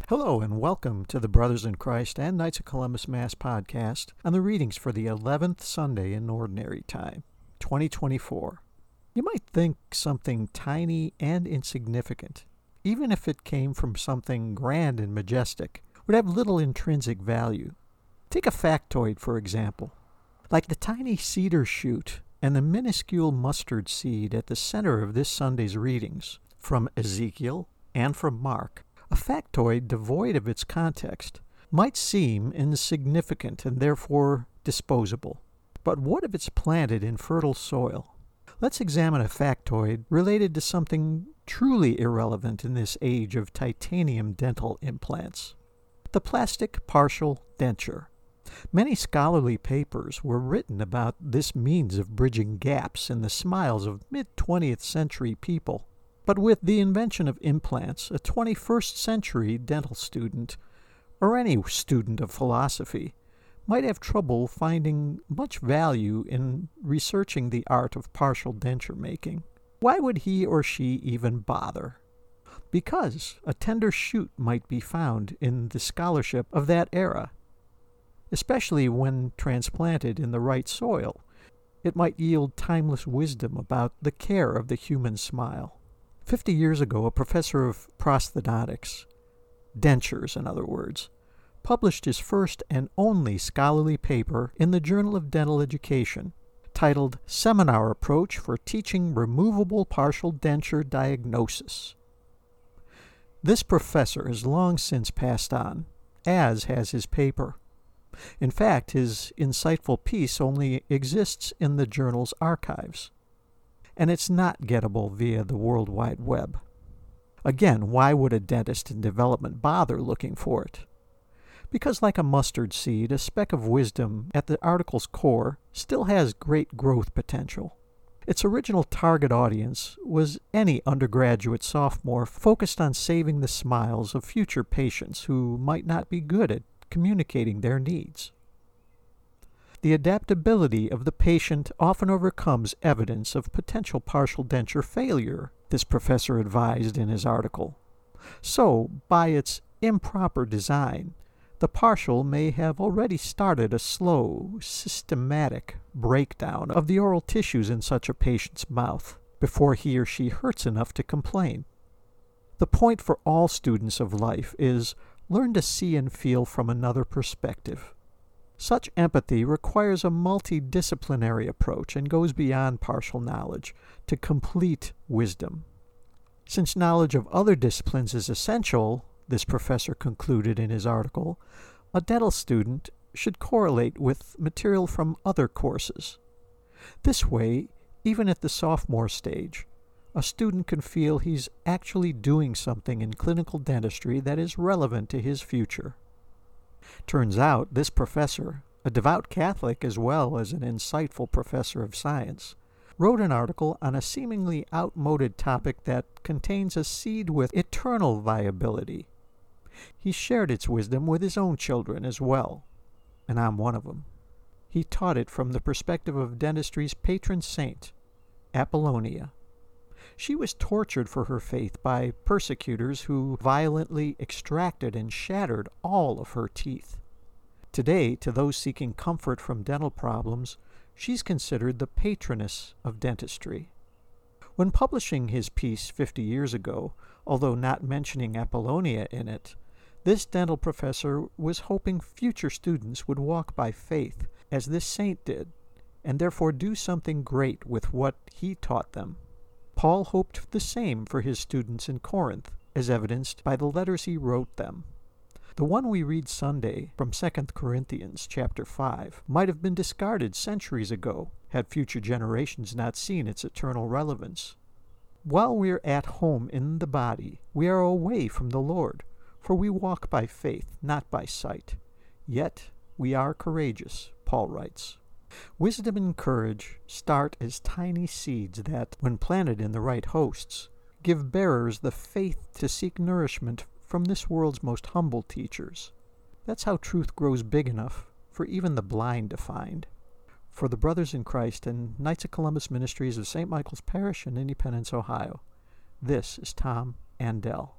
Hello and welcome to the Brothers in Christ and Knights of Columbus Mass podcast on the readings for the 11th Sunday in Ordinary Time, 2024. You might think something tiny and insignificant, even if it came from something grand and majestic, would have little intrinsic value. Take a factoid, for example. Like the tiny cedar shoot and the minuscule mustard seed at the center of this Sunday's readings, from Ezekiel and from Mark, a factoid devoid of its context might seem insignificant and therefore disposable. But what if it's planted in fertile soil? Let's examine a factoid related to something truly irrelevant in this age of titanium dental implants. The plastic partial denture. Many scholarly papers were written about this means of bridging gaps in the smiles of mid-20th century people. But with the invention of implants, a 21st century dental student, or any student of philosophy, might have trouble finding much value in researching the art of partial denture making. Why would he or she even bother? Because a tender shoot might be found in the scholarship of that era. Especially when transplanted in the right soil, it might yield timeless wisdom about the care of the human smile. 50 years ago, a professor of prosthodontics, dentures in other words, published his first and only scholarly paper in the Journal of Dental Education, titled Seminar Approach for Teaching Removable Partial Denture Diagnosis. This professor has long since passed on, as has his paper. In fact, his insightful piece only exists in the journal's archives, and it's not gettable via the World Wide Web. Again, why would a dentist in development bother looking for it? Because like a mustard seed, a speck of wisdom at the article's core still has great growth potential. Its original target audience was any undergraduate sophomore focused on saving the smiles of future patients who might not be good at communicating their needs. The adaptability of the patient often overcomes evidence of potential partial denture failure, this professor advised in his article. So, by its improper design, the partial may have already started a slow, systematic breakdown of the oral tissues in such a patient's mouth before he or she hurts enough to complain. The point for all students of life is learn to see and feel from another perspective. Such empathy requires a multidisciplinary approach and goes beyond partial knowledge to complete wisdom. Since knowledge of other disciplines is essential, this professor concluded in his article, a dental student should correlate with material from other courses. This way, even at the sophomore stage, a student can feel he's actually doing something in clinical dentistry that is relevant to his future. Turns out, this professor, a devout Catholic as well as an insightful professor of science, wrote an article on a seemingly outmoded topic that contains a seed with eternal viability. He shared its wisdom with his own children as well, and I'm one of them. He taught it from the perspective of dentistry's patron saint, Apollonia. She was tortured for her faith by persecutors who violently extracted and shattered all of her teeth. Today, to those seeking comfort from dental problems, she's considered the patroness of dentistry. When publishing his piece 50 years ago, although not mentioning Apollonia in it, this dental professor was hoping future students would walk by faith as this saint did, and therefore do something great with what he taught them. Paul hoped the same for his students in Corinth, as evidenced by the letters he wrote them. The one we read Sunday from 2 Corinthians chapter 5 might have been discarded centuries ago had future generations not seen its eternal relevance. While we are at home in the body, we are away from the Lord, for we walk by faith, not by sight. Yet we are courageous, Paul writes. Wisdom and courage start as tiny seeds that, when planted in the right hosts, give bearers the faith to seek nourishment from this world's most humble teachers. That's how truth grows big enough for even the blind to find. For the Brothers in Christ and Knights of Columbus Ministries of St. Michael's Parish in Independence, Ohio, this is Tom Andell.